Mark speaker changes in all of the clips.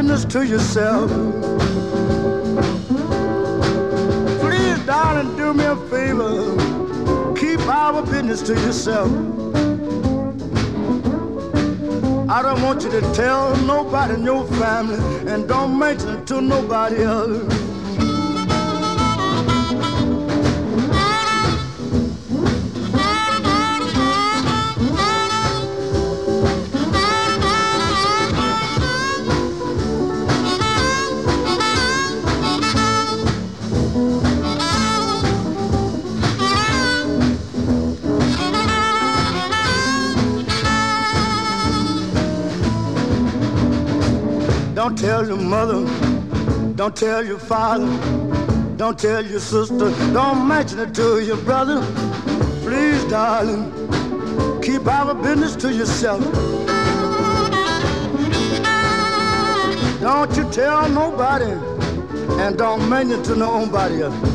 Speaker 1: business to yourself. Please, darling, do me a favor. Keep our business to yourself. I don't want you to tell nobody in your family, and don't mention it to nobody else. Don't tell your mother, don't tell your father, don't tell your sister, don't mention it to your brother. Please, darling, keep our business to yourself. Don't you tell nobody, and don't mention it to nobody else.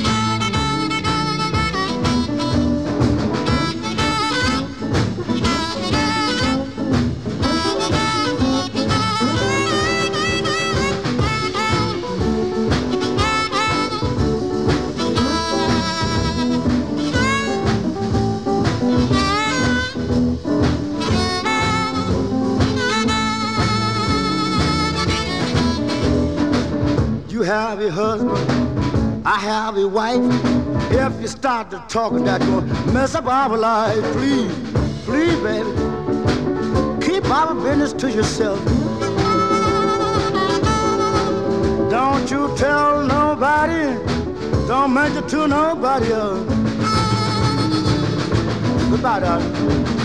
Speaker 1: You have a husband, I have a wife. If you start to talking, that's gonna mess up our life. Please, please, baby, keep our business to yourself. Don't you tell nobody, don't mention it to nobody else. Goodbye, darling.